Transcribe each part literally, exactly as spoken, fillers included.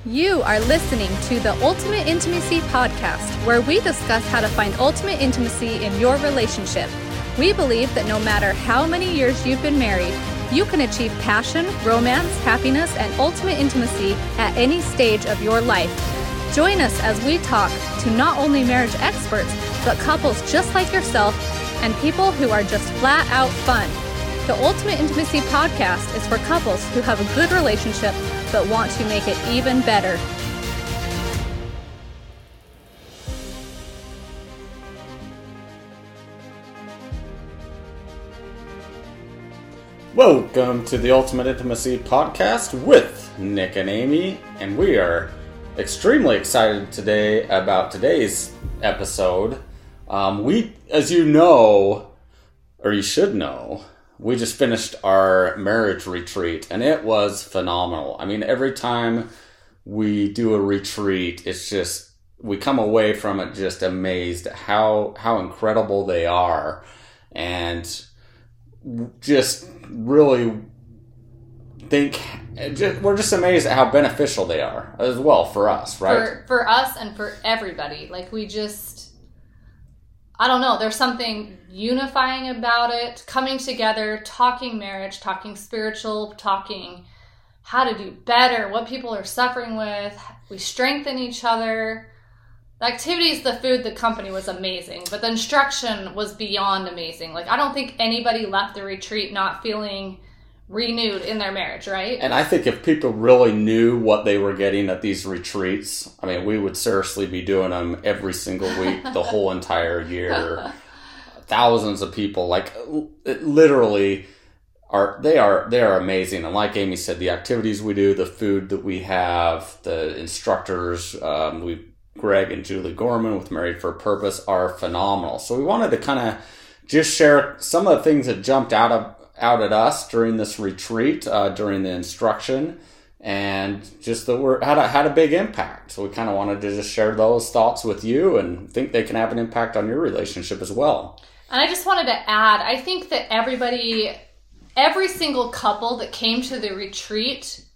You are listening to the Ultimate Intimacy Podcast, where we discuss how to find ultimate intimacy in your relationship. We believe that no matter how many years you've been married, you can achieve passion, romance, happiness, and ultimate intimacy at any stage of your life. Join us as we talk to not only marriage experts, but couples just like yourself and people who are just flat out fun. The Ultimate Intimacy Podcast is for couples who have a good relationship but want to make it even better. Welcome to the Ultimate Intimacy Podcast with Nick and Amy, and we are extremely excited today about today's episode. Um, we, as you know, or you should know, we just finished our marriage retreat, and it was phenomenal. I mean, every time we do a retreat, it's just, we come away from it just amazed at how, how incredible they are, and just really think, just, we're just amazed at how beneficial they are as well for us, right? For, for us and for everybody. Like, we just, I don't know, there's something unifying about it, coming together, talking marriage, talking spiritual, talking how to do better, what people are suffering with. We strengthen each other. The activities, the food, the company was amazing, but the instruction was beyond amazing. Like, I don't think anybody left the retreat not feeling renewed in their marriage, right? And I think if people really knew what they were getting at these retreats, I mean, we would seriously be doing them every single week, the whole entire year. Thousands of people, like, literally, are they are they are amazing. And like Amy said, the activities we do, the food that we have, the instructors, um, we Greg and Julie Gorman with Married for a Purpose are phenomenal. So we wanted to kind of just share some of the things that jumped out of out at us during this retreat, uh, during the instruction, and just that we're had a, had a big impact. So we kind of wanted to just share those thoughts with you and think they can have an impact on your relationship as well. And I just wanted to add, I think that everybody, every single couple that came to the retreat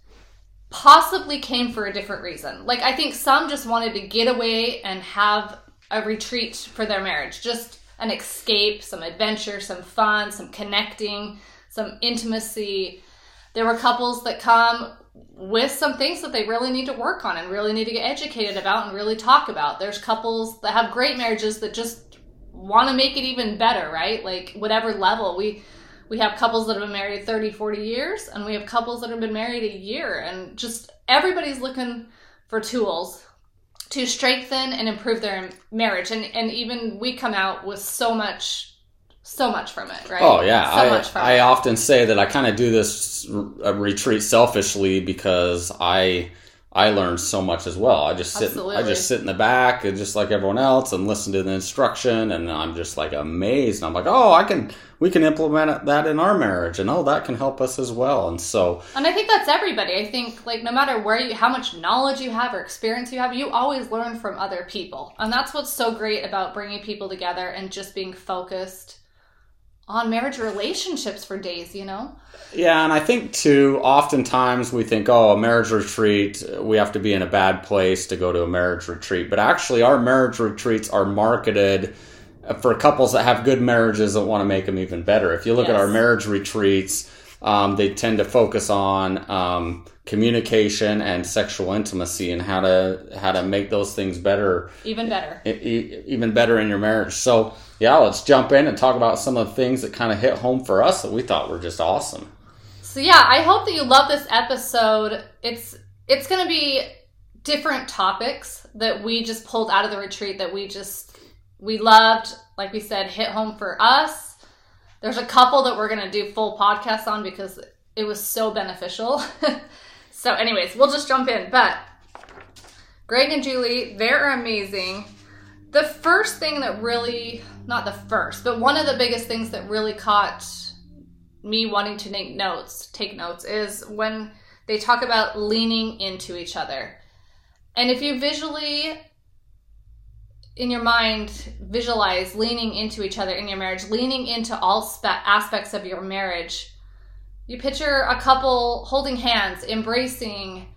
possibly came for a different reason. Like, I think some just wanted to get away and have a retreat for their marriage, just an escape, some adventure, some fun, some connecting, some intimacy. There were couples that come with some things that they really need to work on and really need to get educated about and really talk about. There's couples that have great marriages that just want to make it even better, right? Like, whatever level. We we have couples that have been married thirty, forty years, and we have couples that have been married a year, and just everybody's looking for tools to strengthen and improve their marriage. And and even we come out with so much, so much from it, right? Oh, yeah. So I, much from I it. often say that I kind of do this r- retreat selfishly because I I learned so much as well. I just sit Absolutely. I just sit in the back and just like everyone else and listen to the instruction, and I'm just like amazed. And I'm like, oh, I can we can implement that in our marriage, and oh, that can help us as well. And so, and I think that's everybody. I think, like, no matter where you, how much knowledge you have or experience you have, you always learn from other people. And that's what's so great about bringing people together and just being focused on marriage relationships for days, you know? Yeah, and I think, too, oftentimes we think, oh, a marriage retreat, we have to be in a bad place to go to a marriage retreat. But actually, our marriage retreats are marketed for couples that have good marriages that want to make them even better. If you look Yes. at our marriage retreats, um, they tend to focus on um, communication and sexual intimacy and how to how to make those things better. Even better. E- e- even better in your marriage. So, yeah, let's jump in and talk about some of the things that kind of hit home for us that we thought were just awesome. So yeah, I hope that you love this episode. It's it's going to be different topics that we just pulled out of the retreat that we just we loved. Like we said, hit home for us. There's a couple that we're going to do full podcasts on because it was so beneficial. So anyways, we'll just jump in. But Greg and Julie, they're amazing. The first thing that really, not the first, but one of the biggest things that really caught me wanting to take notes, take notes, is when they talk about leaning into each other. And if you visually, in your mind, visualize leaning into each other in your marriage, leaning into all spe- aspects of your marriage, you picture a couple holding hands, embracing,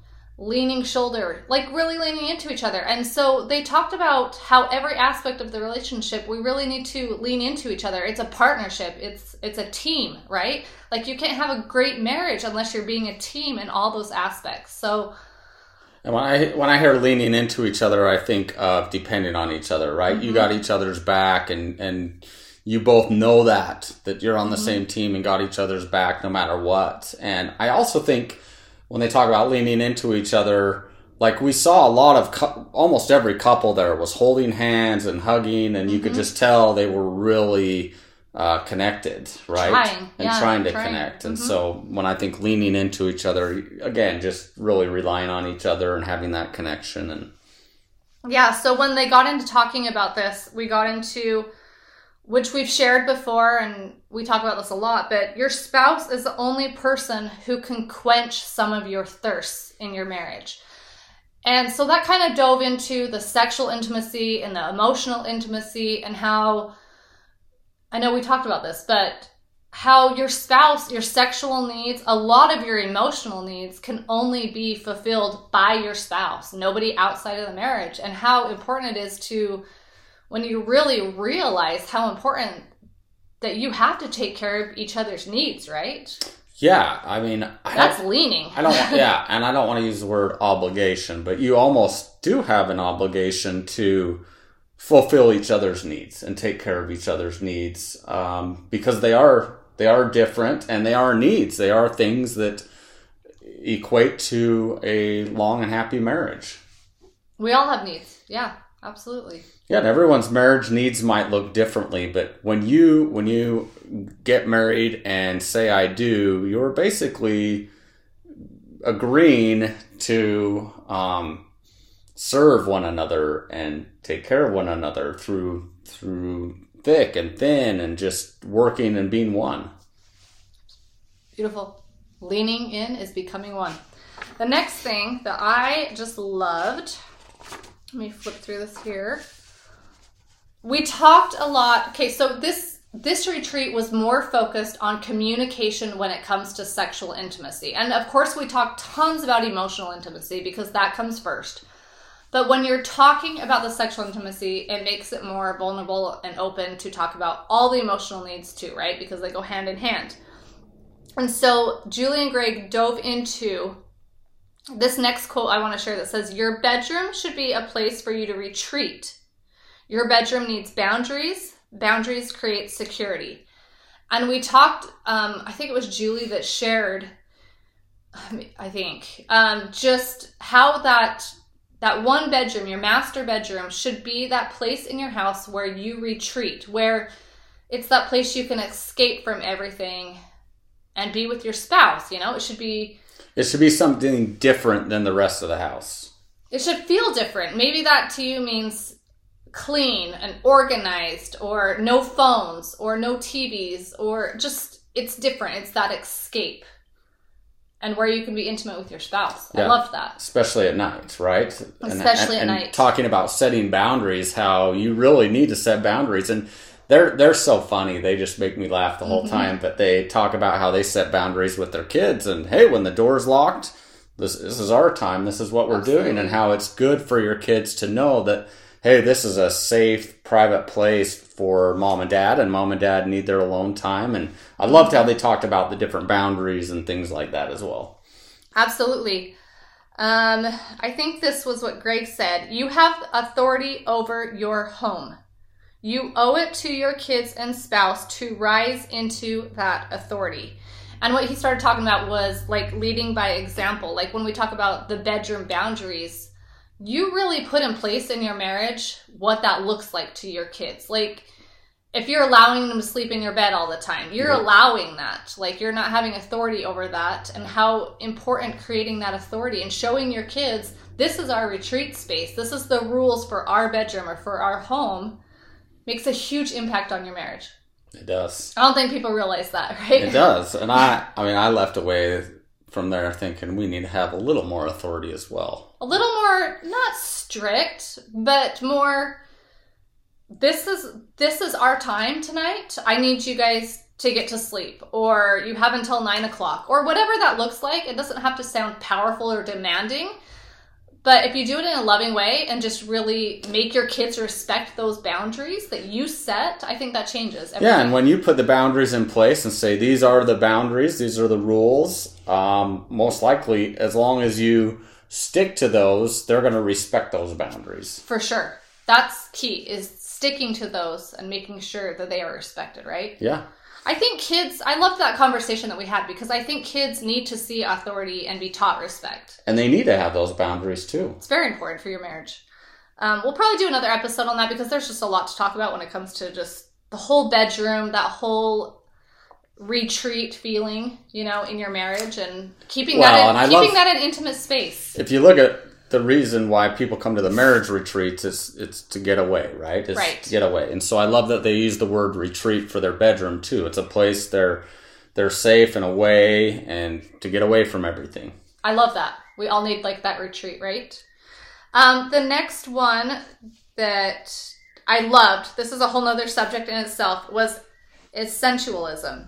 leaning shoulder, like really leaning into each other. And so they talked about how every aspect of the relationship, we really need to lean into each other. It's a partnership. It's it's a team, right? Like you can't have a great marriage unless you're being a team in all those aspects. So and when I when I hear leaning into each other, I think of depending on each other, right? Mm-hmm. You got each other's back, and and you both know that that you're on the mm-hmm. same team and got each other's back no matter what. And I also think when they talk about leaning into each other, like we saw a lot of, cu- almost every couple there was holding hands and hugging, and you mm-hmm. could just tell they were really uh, connected, right? Trying. And yeah, trying to trying. connect. Mm-hmm. And so when I think leaning into each other, again, just really relying on each other and having that connection. And yeah, so when they got into talking about this, we got into, which we've shared before, and we talk about this a lot, but your spouse is the only person who can quench some of your thirsts in your marriage. And so that kind of dove into the sexual intimacy and the emotional intimacy, and how, I know we talked about this, but how your spouse, your sexual needs, a lot of your emotional needs can only be fulfilled by your spouse, nobody outside of the marriage, and how important it is to, when you really realize how important that you have to take care of each other's needs, right? Yeah, I mean... I That's leaning. I don't. Yeah, and I don't want to use the word obligation, but you almost do have an obligation to fulfill each other's needs and take care of each other's needs, um, because they are they are different, and they are needs. They are things that equate to a long and happy marriage. We all have needs. Yeah, absolutely. Yeah, and everyone's marriage needs might look differently, but when you when you get married and say I do, you're basically agreeing to um, serve one another and take care of one another through through thick and thin, and just working and being one. Beautiful. Leaning in is becoming one. The next thing that I just loved, let me flip through this here. We talked a lot. Okay, so this this retreat was more focused on communication when it comes to sexual intimacy. And of course, we talked tons about emotional intimacy because that comes first. But when you're talking about the sexual intimacy, it makes it more vulnerable and open to talk about all the emotional needs too, right? Because they go hand in hand. And so Julie and Greg dove into this next quote I want to share that says, "Your bedroom should be a place for you to retreat. Your bedroom needs boundaries. Boundaries create security." And we talked, um, I think it was Julie that shared, I think, um, just how that that one bedroom, your master bedroom, should be that place in your house where you retreat, where it's that place you can escape from everything and be with your spouse. You know, it should be... It should be something different than the rest of the house. It should feel different. Maybe that to you means clean and organized, or no phones, or no T Vs, or just, it's different. It's that escape, and where you can be intimate with your spouse. Yeah. I love that. Especially at night, right? Especially and, and, at and night. Talking about setting boundaries, how you really need to set boundaries. And they're they're so funny. They just make me laugh the whole mm-hmm. time. But they talk about how they set boundaries with their kids. And hey, when the door's locked, this, this is our time. This is what we're Absolutely. doing. And how it's good for your kids to know that, hey, this is a safe, private place for mom and dad, and mom and dad need their alone time. And I loved how they talked about the different boundaries and things like that as well. Absolutely. Um, I think this was what Greg said. You have authority over your home. You owe it to your kids and spouse to rise into that authority. And what he started talking about was like leading by example. Like when we talk about the bedroom boundaries, you really put in place in your marriage what that looks like to your kids. Like if you're allowing them to sleep in your bed all the time, you're yeah. allowing that. Like you're not having authority over that, and how important creating that authority and showing your kids, this is our retreat space. This is the rules for our bedroom or for our home, makes a huge impact on your marriage. It does. I don't think people realize that, right? It does. And I, I mean, I left away from there thinking we need to have a little more authority as well. A little more, not strict, but more, this is this is our time tonight. I need you guys to get to sleep, or you have until nine o'clock, or whatever that looks like. It doesn't have to sound powerful or demanding, But if you do it in a loving way and just really make your kids respect those boundaries that you set, I think that changes everything. Yeah, and when you put the boundaries in place and say, these are the boundaries, these are the rules, um, most likely, as long as you stick to those, they're going to respect those boundaries. For sure. That's key, is sticking to those and making sure that they are respected, right? Yeah. I think kids, I loved that conversation that we had because I think kids need to see authority and be taught respect. And they need to have those boundaries too. It's very important for your marriage. Um, we'll probably do another episode on that because there's just a lot to talk about when it comes to just the whole bedroom, that whole retreat feeling, you know, in your marriage and keeping well, that in, and keeping love, that an intimate space. If you look at the reason why people come to the marriage retreats is it's to get away, right? It's right. to get away. And so I love that they use the word retreat for their bedroom too. It's a place they're they're safe and away and to get away from everything. I love that. We all need like that retreat, right? Um, the next one that I loved, this is a whole nother subject in itself, was is sensualism.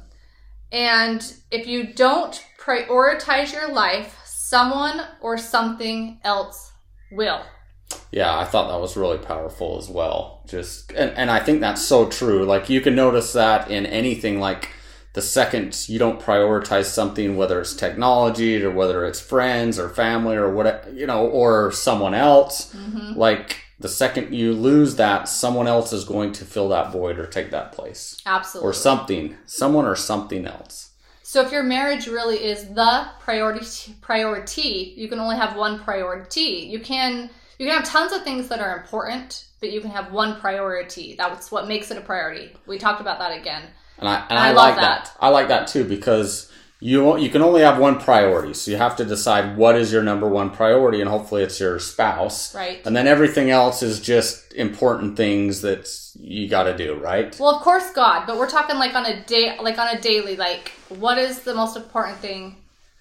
And if you don't prioritize your life, someone or something else will. Yeah, I thought that was really powerful as well. Just and, and I think that's so true. Like you can notice that in anything, like the second you don't prioritize something, whether it's technology or whether it's friends or family or whatever, you know, or someone else, mm-hmm. like the second you lose that, someone else is going to fill that void or take that place. Absolutely. Or something, someone or something else. So if your marriage really is the priority, priority, you can only have one priority. You can you can have tons of things that are important, but you can have one priority. That's what makes it a priority. We talked about that again. And I and, and I, I love like that. that. I like that too because you you can only have one priority. So you have to decide what is your number one priority, and hopefully it's your spouse. Right. And then everything else is just important things that you got to do, right? Well, of course, God, but we're talking like on a day, like on a daily. Like, what is the most important thing?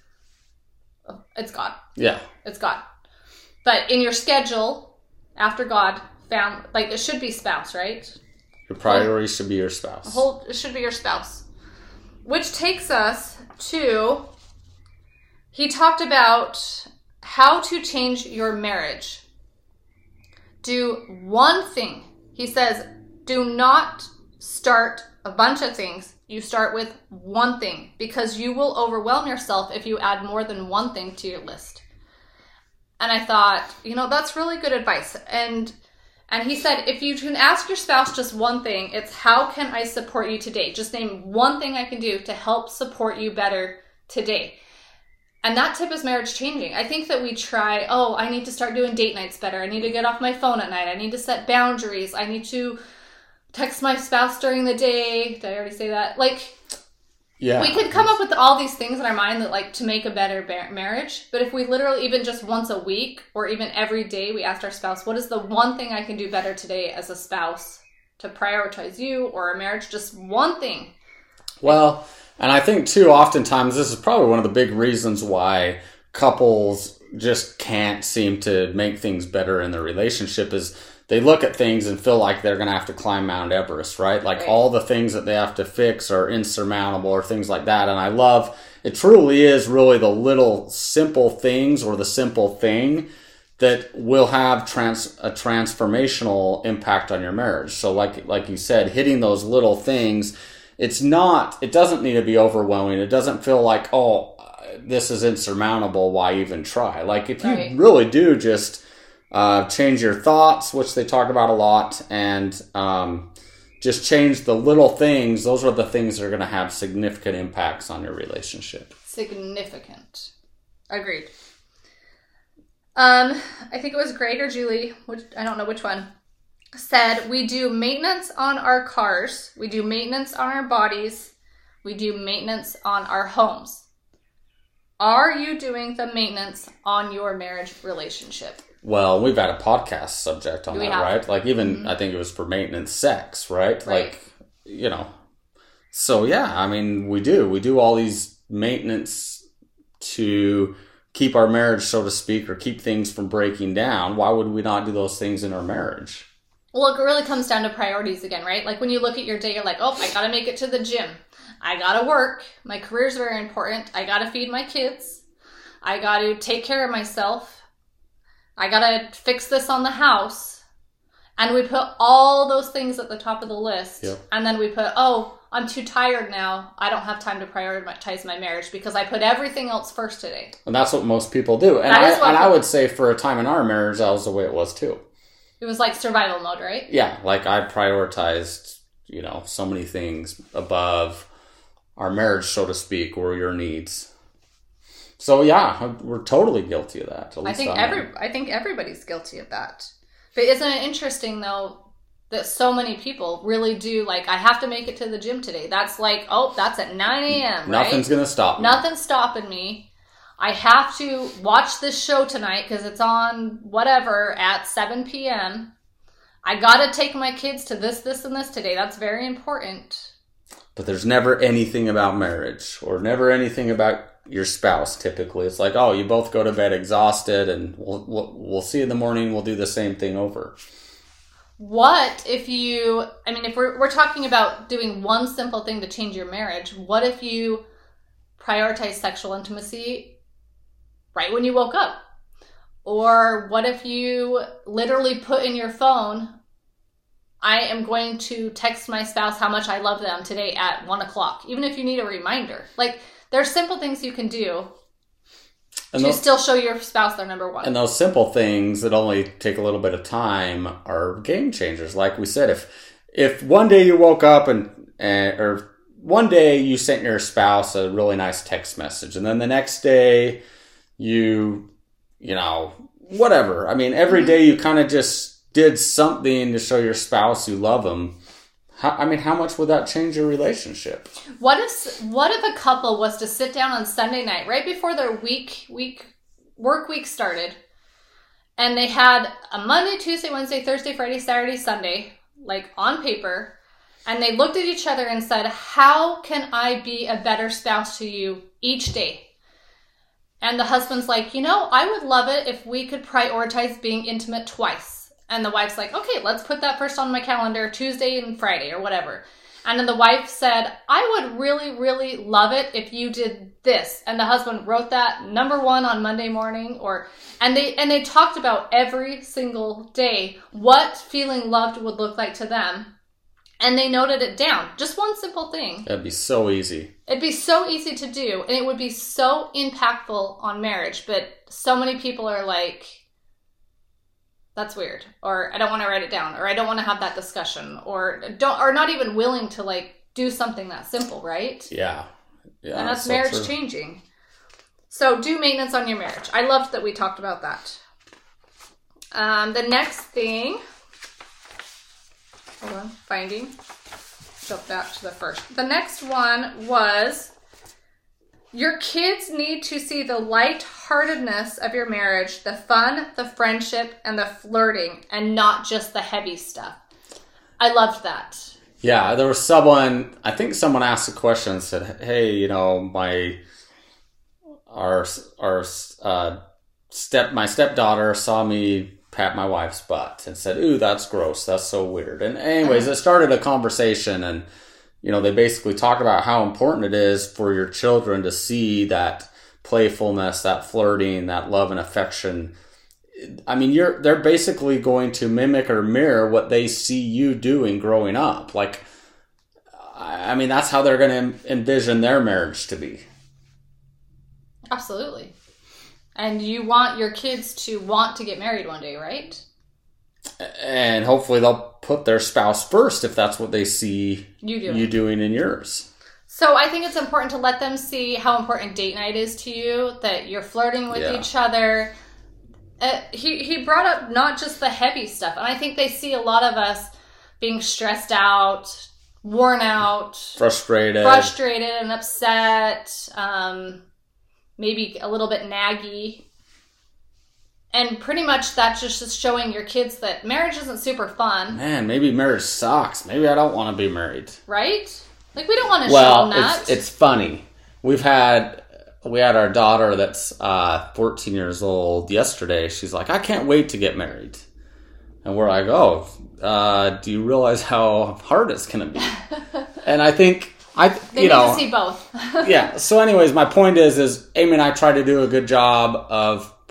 It's God. Yeah, it's God. But in your schedule, after God, found like it should be spouse, right? Your priority should be your spouse. Whole it should be your spouse, which takes us to. He talked about how to change your marriage. Do one thing. He says, do not start a bunch of things. You start with one thing because you will overwhelm yourself if you add more than one thing to your list. And I thought, you know, that's really good advice. And and he said, if you can ask your spouse just one thing, it's how can I support you today? Just name one thing I can do to help support you better today. And that tip is marriage changing. I think that we try, oh, I need to start doing date nights better. I need to get off my phone at night. I need to set boundaries. I need to text my spouse during the day. Did I already say that? Like, yeah, we could come up with all these things in our mind that like to make a better bar- marriage. But if we literally, even just once a week or even every day, we asked our spouse, what is the one thing I can do better today as a spouse to prioritize you or a marriage? Just one thing. Well, and I think too, oftentimes this is probably one of the big reasons why couples just can't seem to make things better in their relationship is they look at things and feel like they're going to have to climb Mount Everest, right? Like right. all the things that they have to fix are insurmountable or things like that. And I love, it truly is really the little simple things or the simple thing that will have trans, a transformational impact on your marriage. So like like you said, hitting those little things, it's not, it doesn't need to be overwhelming. It doesn't feel like, oh, this is insurmountable. Why even try? Like if you right. really do just uh, change your thoughts, which they talk about a lot, and um, just change the little things, those are the things that are going to have significant impacts on your relationship. Significant. Agreed. Um, I think it was Greg or Julie, which I don't know which one, said we do maintenance on our cars, we do maintenance on our bodies, we do maintenance on our homes. Are you doing the maintenance on your marriage relationship? Well, we've had a podcast subject on we that, have. right? Like even, mm-hmm. I think it was for maintenance sex, right? right? Like, you know, so yeah, I mean, we do. We do all these maintenance to keep our marriage, so to speak, or keep things from breaking down. Why would we not do those things in our marriage? Well, it really comes down to priorities again, right? Like when you look at your day, you're like, oh, I got to make it to the gym. I got to work. My career's very important. I got to feed my kids. I got to take care of myself. I gotta fix this on the house. And we put all those things at the top of the list. Yep. And then we put, oh, I'm too tired now. I don't have time to prioritize my marriage because I put everything else first today. And that's what most people do. And, I, and I would say for a time in our marriage, that was the way it was too. It was like survival mode, right? Yeah. Like I prioritized, you know, so many things above our marriage, so to speak, or your needs. So yeah, we're totally guilty of that. At least I think I every I think everybody's guilty of that. But isn't it interesting though that so many people really do like I have to make it to the gym today. That's like, oh, that's at nine a.m. right? Nothing's gonna stop me. Nothing's stopping me. I have to watch this show tonight because it's on whatever at seven p.m. I gotta take my kids to this, this, and this today. That's very important. But there's never anything about marriage or never anything about your spouse. Typically, it's like, oh, you both go to bed exhausted, and we'll we'll, we'll see in the morning. We'll do the same thing over. What if you? I mean, if we're we're talking about doing one simple thing to change your marriage, what if you prioritize sexual intimacy right when you woke up? Or what if you literally put in your phone, I am going to text my spouse how much I love them today at one o'clock, even if you need a reminder. Like, there are simple things you can do and to those, still show your spouse they're number one. And those simple things that only take a little bit of time are game changers. Like we said, if if one day you woke up and, and or one day you sent your spouse a really nice text message, and then the next day you, you know, whatever. I mean, every mm-hmm. day you kind of just did something to show your spouse you love them. How, I mean, how much would that change your relationship? What if what if a couple was to sit down on Sunday night, right before their week week work week started, and they had a Monday, Tuesday, Wednesday, Thursday, Friday, Saturday, Sunday, like on paper, and they looked at each other and said, how can I be a better spouse to you each day? And the husband's like, you know, I would love it if we could prioritize being intimate twice. And the wife's like, okay, let's put that first on my calendar, Tuesday and Friday or whatever. And then the wife said, I would really, really love it if you did this. And the husband wrote that number one on Monday morning, or and they and they talked about every single day what feeling loved would look like to them. And they noted it down. Just one simple thing. That'd be so easy. It'd be so easy to do. And it would be so impactful on marriage. But so many people are like, that's weird, or I don't want to write it down, or I don't want to have that discussion, or don't, or not even willing to like do something that simple, right? Yeah, yeah. And that's so marriage true. changing. So do maintenance on your marriage. I loved that we talked about that. Um, the next thing, hold on, finding. Jump back to the first. The next one was, your kids need to see the lightheartedness of your marriage, the fun, the friendship, and the flirting, and not just the heavy stuff. I loved that. Yeah, there was someone, I think someone asked a question and said, hey, you know, my, our, our, uh, step, my stepdaughter saw me pat my wife's butt and said, ooh, that's gross. That's so weird. And anyways, it started a conversation, and you know, they basically talk about how important it is for your children to see that playfulness, that flirting, that love and affection. I mean, you're they're basically going to mimic or mirror what they see you doing growing up. Like, I mean, that's how they're going to envision their marriage to be. Absolutely. And you want your kids to want to get married one day, right? And hopefully they'll put their spouse first if that's what they see you doing, you doing in yours. So I think it's important to let them see how important date night is to you, that you're flirting with yeah. each other. Uh, he, he brought up not just the heavy stuff. And I think they see a lot of us being stressed out, worn out. Frustrated. Frustrated and upset. Um, maybe a little bit naggy. And pretty much that's just showing your kids that marriage isn't super fun. Man, maybe marriage sucks. Maybe I don't want to be married. Right? Like, we don't want to well, show them that. It's, it's funny. We've had, we had our daughter that's uh, fourteen years old yesterday. She's like, I can't wait to get married. And we're like, oh, uh, do you realize how hard it's going to be? And I think, I, they you need know. to see both. Yeah. So anyways, my point is, is Amy and I try to do a good job of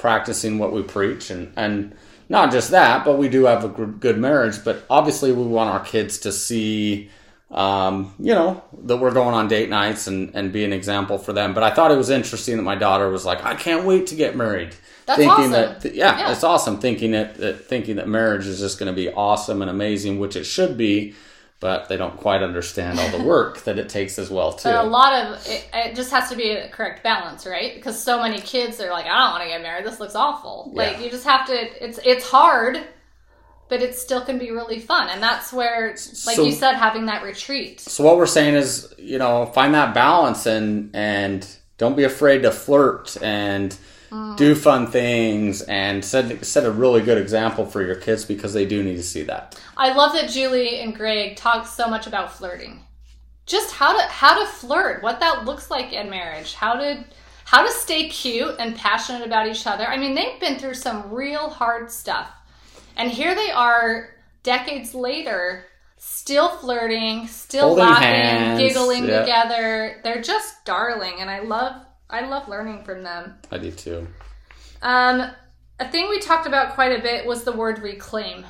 practicing what we preach, and, and not just that, but we do have a good marriage. But obviously, we want our kids to see, um, you know, that we're going on date nights and, and be an example for them. But I thought it was interesting that my daughter was like, I can't wait to get married. That's thinking awesome. That, yeah, yeah, it's awesome. Thinking that, that thinking that marriage is just going to be awesome and amazing, which it should be. But they don't quite understand all the work that it takes as well, too. But a lot of it, it just has to be a correct balance, right? Because so many kids are like, I don't want to get married. This looks awful. Like, Yeah. you just have to, it's it's hard, but it still can be really fun. And that's where, like So- you said, having that retreat. So what we're saying is, you know, find that balance and and don't be afraid to flirt and Mm. do fun things and set set a really good example for your kids, because they do need to see that. I love that Julie and Greg talk so much about flirting. Just how to how to flirt, what that looks like in marriage, how to how to stay cute and passionate about each other. I mean, they've been through some real hard stuff. And here they are decades later, still flirting, still Holding laughing, hands, giggling yeah. together. They're just darling, and I love I love learning from them. I do too. Um, a thing we talked about quite a bit was the word reclaim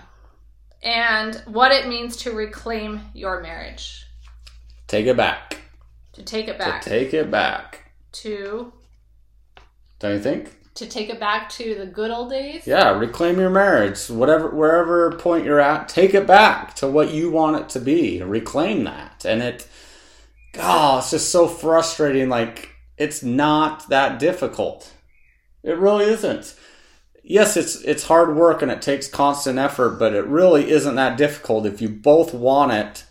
and what it means to reclaim your marriage. Take it back. To take it back. To take it back. To, Don't you think? to take it back to the good old days. Yeah, reclaim your marriage. Whatever, wherever point you're at, take it back to what you want it to be. Reclaim that. And it, God, it's just so frustrating. Like, it's not that difficult. It really isn't. Yes, it's it's hard work and it takes constant effort, but it really isn't that difficult if you both want it.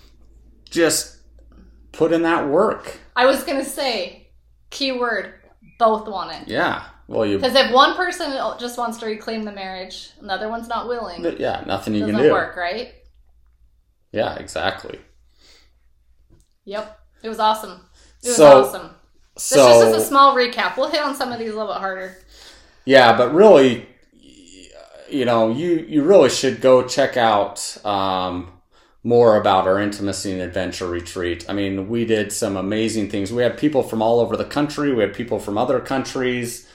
Just put in that work. I was going to say, keyword, both want it. Yeah. Well, you. Because if one person just wants to reclaim the marriage, and the other one's not willing, it Yeah, nothing you doesn't can do. work, right? Yeah, exactly. Yep. It was awesome. It was So- awesome. This So, is just a small recap. We'll hit on some of these a little bit harder. yeah, but really, you know, you, you really should go check out um, more about our Intimacy and Adventure Retreat. I mean, we did some amazing things. We had people from all over the country. We had people from other countries.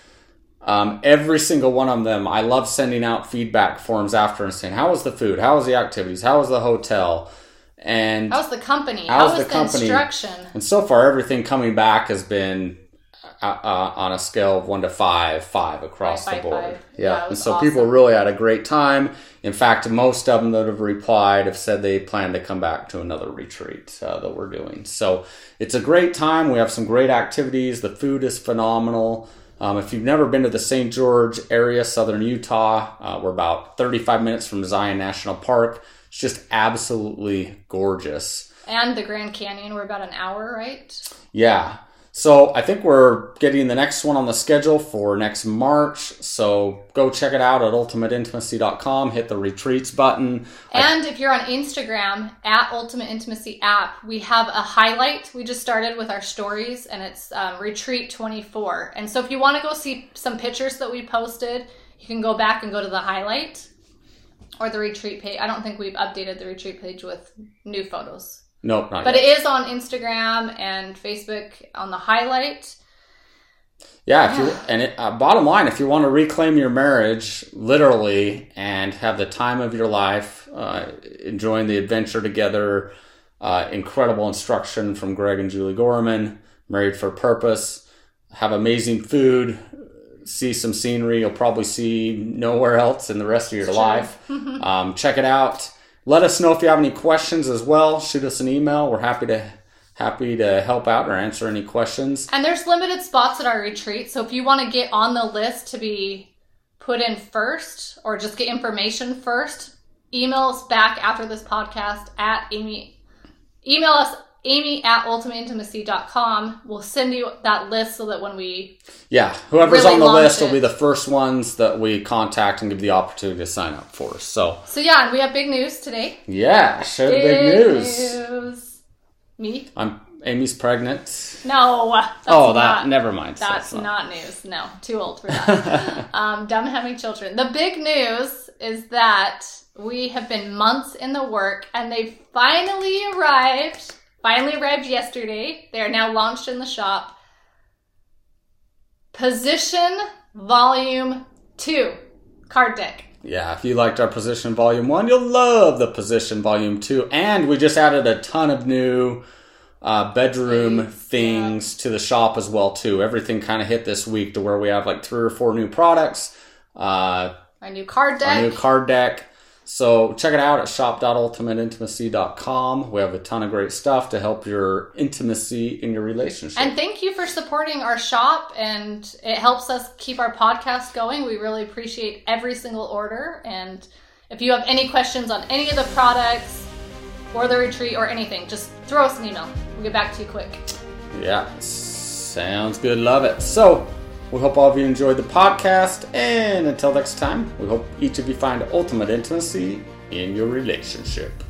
Um, every single one of them, I love sending out feedback forms after and saying, how was the food? How was the activities? How was the hotel? And How's the company? How's How was the the, company? instruction? And so far, everything coming back has been uh, uh, on a scale of one to five, five across Five, the five, board. five. Yeah, Yeah, it and was so awesome. people really had a great time. In fact, most of them that have replied have said they plan to come back to another retreat uh, that we're doing. So it's a great time. We have some great activities. The food is phenomenal. Um, if you've never been to the Saint George area, southern Utah, uh, we're about thirty-five minutes from Zion National Park. It's just absolutely gorgeous. And the Grand Canyon, we're about an hour, right? Yeah. So I think we're getting the next one on the schedule for next March. So go check it out at ultimate intimacy dot com. Hit the retreats button. And if you're on Instagram, at Ultimate Intimacy app, we have a highlight. We just started with our stories, and it's um, Retreat twenty-four. And so if you want to go see some pictures that we posted, you can go back and go to the highlight or the retreat page. I don't think we've updated the retreat page with new photos. Nope, not But yet. it is on Instagram and Facebook on the highlight. Yeah, if you and it, uh, bottom line, if you want to reclaim your marriage, literally, and have the time of your life, uh, enjoying the adventure together, uh, incredible instruction from Greg and Julie Gorman, Married for Purpose, have amazing food, see some scenery you'll probably see nowhere else in the rest of your It's life. um, check it out. Let us know if you have any questions as well. Shoot us an email. We're happy to happy to help out or answer any questions. And there's limited spots at our retreat, so if you want to get on the list to be put in first or just get information first, email us back after this podcast at Amy. Email us, Amy at ultimate intimacy dot com. We'll send you that list so that when we... Yeah, whoever's Really on the launch list will it. be the first ones that we contact and give the opportunity to sign up for. So, So yeah, and we have big news today. yeah, share the big news. news. Me? I'm Amy's pregnant. No. That's oh, that not, never mind. So That's it's not news. No, too old for that. um, dumb having children. The big news is that we have been months in the work and they finally arrived. Finally arrived yesterday. They are now launched in the shop. Position Volume two, card deck. Yeah, if you liked our Position Volume one, you'll love the Position Volume two. And we just added a ton of new uh, bedroom things, things yeah. to the shop as well, too. Everything kind of hit this week to where we have like three or four new products. Uh, our new card deck. Our new card deck. So check it out at shop dot ultimate intimacy dot com. We have a ton of great stuff to help your intimacy in your relationship. And thank you for supporting our shop, and it helps us keep our podcast going. We really appreciate every single order. And if you have any questions on any of the products or the retreat or anything, just throw us an email. We'll get back to you quick. Yeah, sounds good. Love it. So we hope all of you enjoyed the podcast, and until next time, we hope each of you find ultimate intimacy in your relationship.